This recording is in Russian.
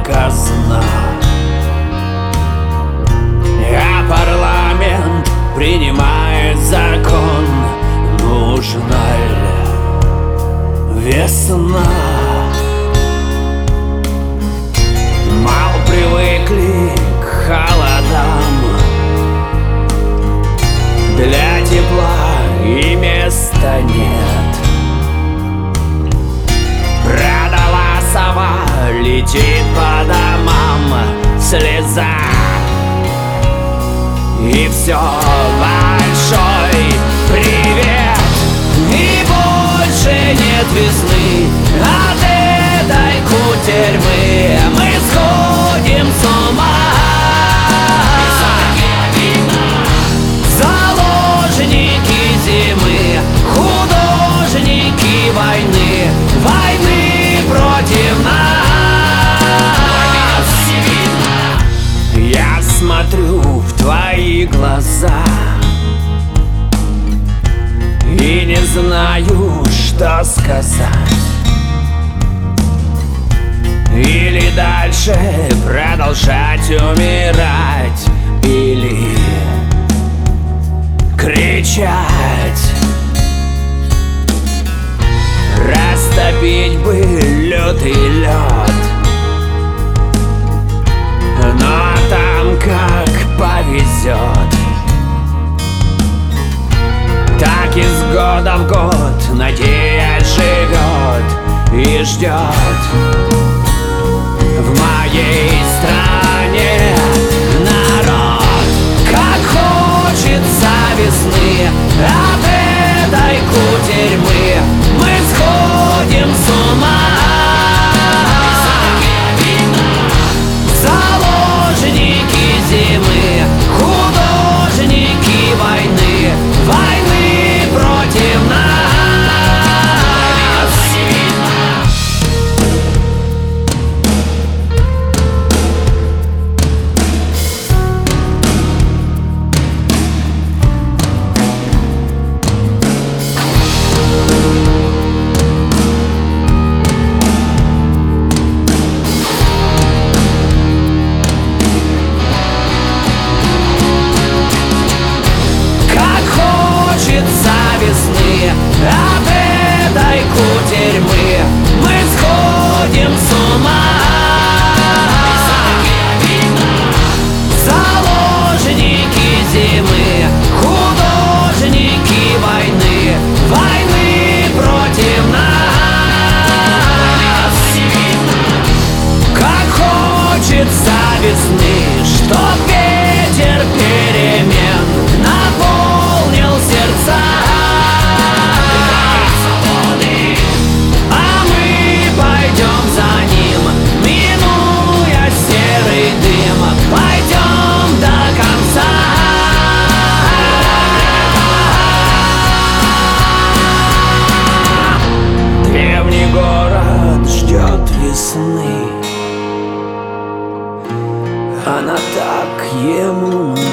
казна. А парламент принимает закон. Нужна ли весна? Мало привыкли к холодам. Для тепла и места нет. Продала сова, летит по домам слеза. И все, большой привет. И больше нет весны. От этой кутерьмы мы сходим с ума. Заложники зимы, художники войны, войны против нас. Я смотрю в твои глаза и не знаю, что сказать. Или дальше продолжать умирать, или кричать. Растопить бы лютый лед, но там как повезет. Так из года в год надеясь живет и ждет. В моей стране народ как хочется весны. От этой кутерьмы мы сходим с ума. Заложники зимы, художники войны, войны против нас. Весны. От этой кутерьмы мы сходим с ума. Заложники зимы, художники войны, войны против нас. Как хочется весны, чтоб ветер перемен наполнил сердца. Пойдем до конца. Древний город ждет весны. Она так ему